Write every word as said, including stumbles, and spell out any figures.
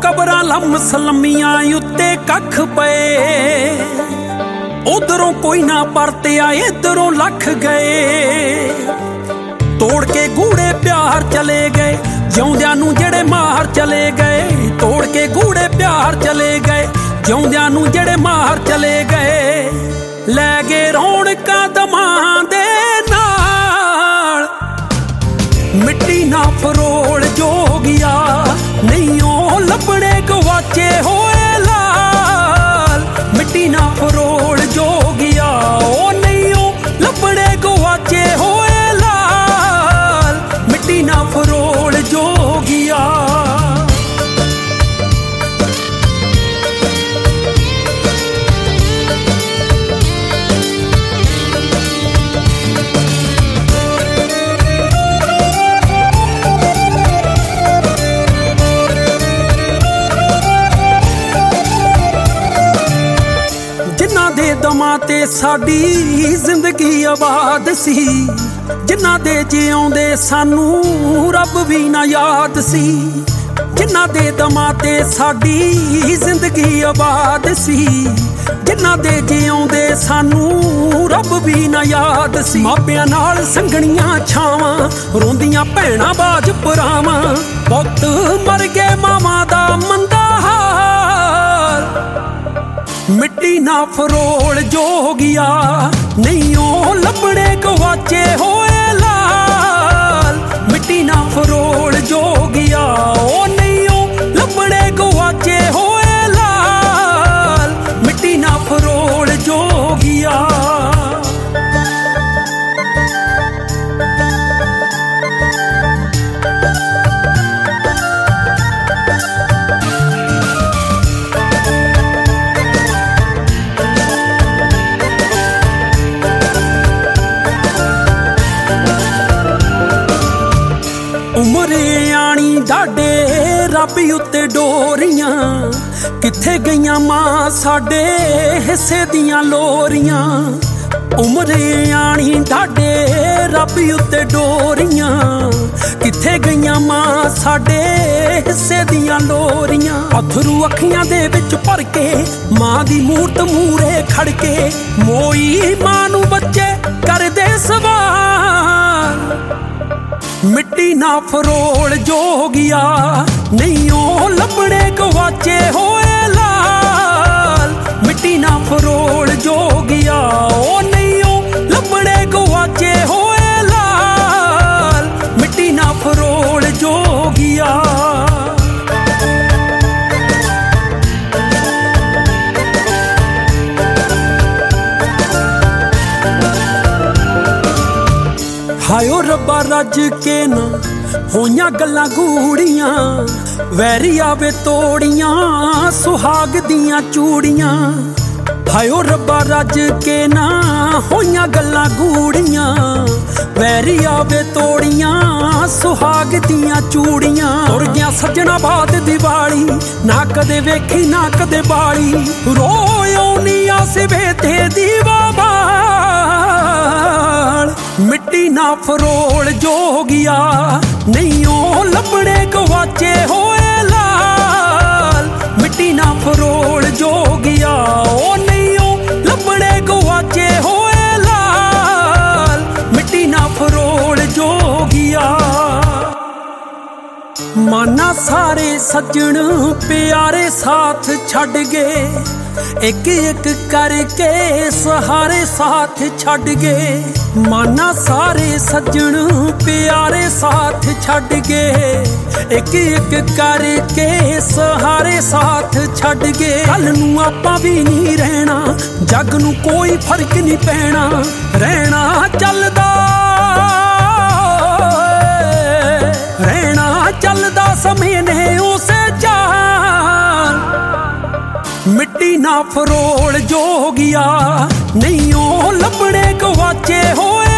ਕਬਰਾਂ ਲੰਮ ਸਲਮੀਆਂ ਉੱਤੇ ਕੱਖ ਪਏ, ਉਧਰੋਂ ਕੋਈ ਨਾ ਪਰਤਿਆ ਇਧਰੋਂ ਲੱਖ ਗਏ। ਤੋੜ ਕੇ ਗੂੜੇ ਪਿਆਰ ਚਲੇ ਗਏ, ਜਿਉਂਦਿਆਂ ਨੂੰ ਜਿਹੜੇ ਮਾਰ ਚਲੇ ਗਏ। ਤੋੜ ਕੇ ਗੂੜੇ ਪਿਆਰ ਚਲੇ ਗਏ, ਜਿਉਂਦਿਆਂ ਨੂੰ ਜਿਹੜੇ ਮਾਰ ਚਲੇ ਗਏ। ਲੈ ਗਏ ਰੌਣਕਾਂ ਦਮਾਂ ਦੇ ਨਾਲ, ਮਿੱਟੀ ਨਾ ਫਰੋਲ ਜੋਗਿਆ, ਨਹੀਂ ਉਹ ਲੱਭਣੇ ਗਵਾਚੇ ਹੋਏ ਲਾਲ। ਮਿੱਟੀ ਨਾ ਫਰੋਲ ਜੋਗਿਆ, ਉਹ ਨਹੀਂ ਉਹ ਲੱਭਣੇ ਗਵਾਚੇ ਹੋਏ ਲਾਲ। ਮਿੱਟੀ ਨਾ ਫਰੋਲ ਜੋਗਿਆ। ਜਿਨ੍ਹਾਂ ਦੇ ਦਮਾਂ ਤੇ ਸਾਡੀ ਜ਼ਿੰਦਗੀ ਆਬਾਦ ਸੀ, ਜਿਨ੍ਹਾਂ ਦੇ ਜਿਉਂਦੇ ਸਾਨੂੰ ਰੱਬ ਵੀ ਨਾ ਯਾਦ ਸੀ। ਜਿਨ੍ਹਾਂ ਦੇ ਦਮਾਂ ਤੇ ਸਾਡੀ ਜ਼ਿੰਦਗੀ ਆਬਾਦ ਸੀ, ਜਿਨ੍ਹਾਂ ਦੇ ਜਿਉਂਦੇ ਸਾਨੂੰ ਰੱਬ ਵੀ ਨਾ ਯਾਦ ਸੀ। ਮਾਪਿਆਂ ਨਾਲ ਸੰਘਣੀਆਂ ਛਾਵਾਂ, ਰੋਂਦੀਆਂ ਭੈਣਾਂ ਬਾਜ ਭਰਾਵਾਂ, ਪੁੱਤ ਮਰ ਗਏ ਮਾਵਾਂ ਦਾ ਮੰਦਾ ਹਾਲ। ਮਿੱਟੀ ਨਾ ਫਰੋਲ ਜੋਗਿਆ, ਨਹੀਂ ਉਹ ਲੱਭਣੇ ਗਵਾਚੇ ਹੋਏ ਲਾਲ। ਮਿੱਟੀ ਨਾ ਫਰੋਲ ਜੋਗਿਆ, ਉਹ ਨਹੀਂ ਉਹ ਲੱਭਣੇ ਗਵਾਚੇ ਹੋਏ ਲਾਲ। ਮਿੱਟੀ ਨਾ ਫਰੋਲ ਜੋਗਿਆ। ਉਮਰੇ ਆਣੀ ਡਾਡੇ ਰੱਬ ਉੱਤੇ ਡੋਰੀਆਂ, ਕਿੱਥੇ ਗਈਆਂ ਮਾਂ ਸਾਡੇ ਹਿੱਸੇ ਦੀਆਂ ਲੋਰੀਆਂ। ਉਮਰੇ ਆਣੀ ਡਾਡੇ ਰੱਬ ਉੱਤੇ ਡੋਰੀਆਂ, ਕਿੱਥੇ ਗਈਆਂ ਮਾਂ ਸਾਡੇ ਹਿੱਸੇ ਦੀਆਂ ਲੋਰੀਆਂ। ਅਥਰੂ ਅੱਖੀਆਂ ਦੇ ਵਿੱਚ ਭਰ ਕੇ ਮਾਂ ਦੀ ਮੂਰਤ ਮੂਰੇ ਖੜ ਕੇ, ਮੋਈ ਮਾਂ ਨੂੰ ਬੱਚੇ ਕਰਦੇ ਸਵਾਲ। ਮਿੱਟੀ ਨਾ ਫਰੋਲ ਜੋਗਿਆ, ਨਹੀਂ ਉਹ ਲੱਭਣੇ ਗਵਾਚੇ ਹੋਏ ਲਾਲ। ਮਿੱਟੀ ਨਾ ਫਰੋਲ ਜੋਗਿਆ, ਉਹ ਨਹੀਂ ਉਹ ਲੱਭਣੇ ਗਵਾਚੇ ਹੋਏ ਲਾਲ। ਮਿੱਟੀ ਨਾ ਫਰੋਲ ਜੋਗਿਆ। ਹਾਇਓ ਰੱਬਾ ਰੱਜ ਕੇ ਨਾ ਹੋਈਆਂ ਗੱਲਾਂ ਗੂੜੀਆਂ, ਵੈਰੀ ਆਵੇ ਤੋੜੀਆਂ ਸੁਹਾਗ ਦੀਆਂ ਚੂੜੀਆਂ। ਹਾਇਓ ਰੱਬਾ ਰੱਜ ਕੇ ਨਾ ਹੋਈਆਂ ਗੱਲਾਂ ਗੂੜੀਆਂ, ਵੈਰੀ ਆਵੇ ਤੋੜੀਆਂ ਸੁਹਾਗ ਦੀਆਂ ਚੂੜੀਆਂ। ਤੁਰ ਗਿਆ ਸੱਜਣਾ ਬਾਦ ਦੀਵਾਲੀ, ਨਾ ਕਦੇ ਵੇਖੀ ਨਾ ਕਦੇ ਬਾਲੀ। ਰੋਇਓ ਨੀ ਆਸਵੇ ਤੇ ਦੀਵਾ ਬਾਲ। ਮਿੱਟੀ ਨਾ ਫਰੋਲ ਜੋਗਿਆ, ਨਹੀਂ ਉਹ ਲੱਭਣੇ ਗਵਾਚੇ ਹੋਏ ਲਾਲ। ਮਿੱਟੀ ਨਾ ਫਰੋਲ ਜੋਗਿਆ, ਉਹ ਨਹੀਂ ਉਹ ਲੱਭਣੇ ਗਵਾਚੇ ਹੋਏ ਲਾਲ। ਮਿੱਟੀ ਨਾ ਫਰੋਲ ਜੋਗਿਆ। ਮਾਨਾ ਸਾਰੇ ਸੱਜਣ ਪਿਆਰੇ ਸਾਥ ਛੱਡ ਗਏ, ਇੱਕ ਇੱਕ ਕਰਕੇ ਸਹਾਰੇ ਸਾਥ ਛੱਡ ਗਏ। ਮਾਨਾ ਸਾਰੇ ਸੱਜਣ ਪਿਆਰੇ ਸਾਥ ਛੱਡ ਗਏ, ਇੱਕ ਇੱਕ ਕਰਕੇ ਸਹਾਰੇ ਸਾਥ ਛੱਡ ਗਏ। ਕੱਲ ਨੂੰ ਆਪਾਂ ਵੀ ਨਹੀਂ ਰਹਿਣਾ, ਜੱਗ ਨੂੰ ਕੋਈ ਫਰਕ ਨਹੀਂ ਪੈਣਾ। ਰਹਿਣਾ ਚੱਲਦਾ ਰਹਿਣਾ ਚੱਲਦਾ ਸਮੇਂ ਨੇ ਉਸੇ ਚਾਲ। ਮਿੱਟੀ ਨਾ ਫਰੋਲ ਜੋਗਿਆ, ਨਹੀਂ ਉਹ ਲੱਭਣੇ ਗਵਾਚੇ ਹੋਏ